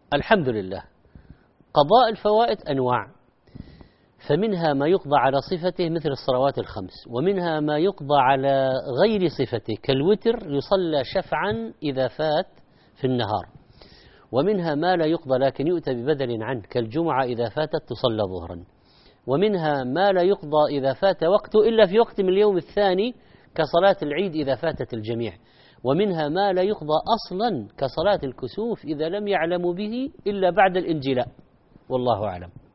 الحمد لله. قضاء الفوائت أنواع، فمنها ما يقضى على صفته مثل الصلوات الخمس، ومنها ما يقضى على غير صفته كالوتر يصلى شفعا إذا فات في النهار، ومنها ما لا يقضى لكن يؤتى ببدل عنه كالجمعة إذا فاتت تصلى ظهرا، ومنها ما لا يقضى إذا فات وقته إلا في وقت من اليوم الثاني كصلاة العيد إذا فاتت الجميع، ومنها ما لا يقضى أصلا كصلاة الكسوف إذا لم يعلموا به إلا بعد الانجلاء، والله أعلم.